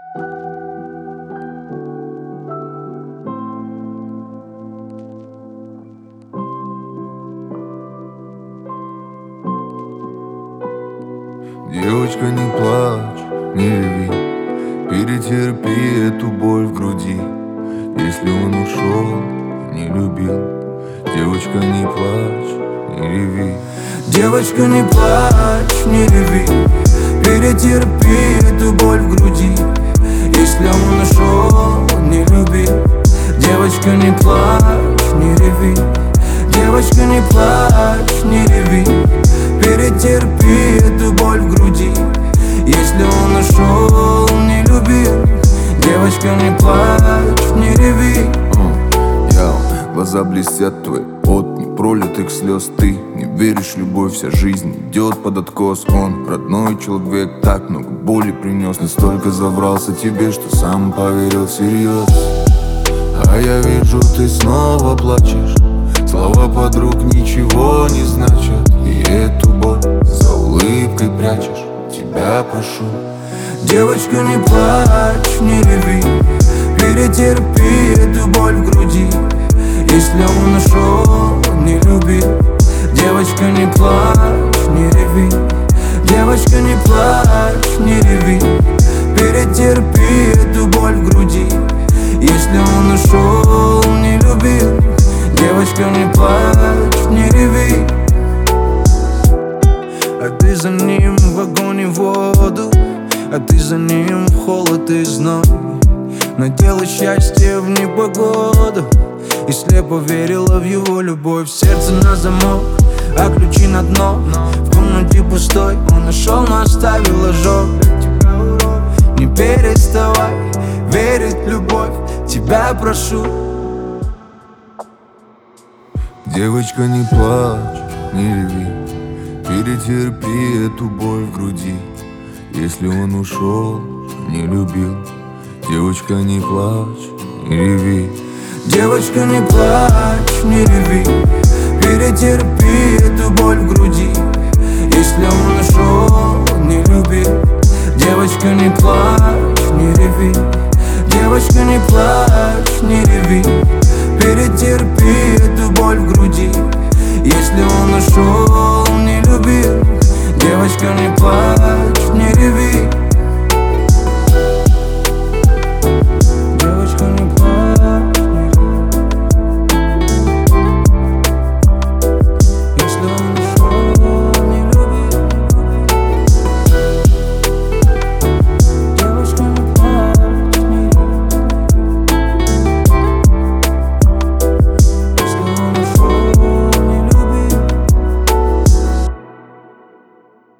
Девочка, не плачь, не реви, перетерпи эту боль в груди. Если он ушел, не любил. Девочка, не плачь, не реви. Девочка, не плачь, не реви, перетерпи эту боль в груди. Если он ушел, не любил. Девочка, не плачь, не реви. Девочка, не плачь, не реви, перетерпи эту боль в груди. Если он ушел, не любил. Девочка, не плачь, не реви. Глаза блестят твои от непролитых слез. Ты не веришь в любовь, вся жизнь идет под откос. Он родной человек, так много боли принес. Настолько забрался тебе, что сам поверил всерьез. А я вижу, ты снова плачешь. Слова подруг ничего не значат. И эту боль за улыбкой прячешь. Тебя прошу. Девочка, не плачь, не реви, перетерпи эту боль в груди. Если он ушел, не любил. Девочка, не плачь, не реви. Девочка, не плачь, не реви, перетерпи эту боль в груди. Если он ушел, не любил. Девочка, не плачь, не реви. А ты за ним в огонь и воду, а ты за ним в холод и зной. Надела счастье в непогоду и слепо верила в его любовь. Сердце на замок, а ключи на дно. В комнате пустой, он нашел, но оставил ожог. Не переставай верить в любовь, тебя прошу. Девочка, не плачь, не реви, перетерпи эту боль в груди. Если он ушел, не любил. Девочка, не плачь, не реви. Девочка, не плачь, не реви, перетерпи эту боль в груди. Если он ушел, не любил. Девочка, не плачь, не реви. Девочка, не плачь, не реви, перетерпи эту боль в груди. Если он ушел, не любил. Девочка, не плачь, не реви.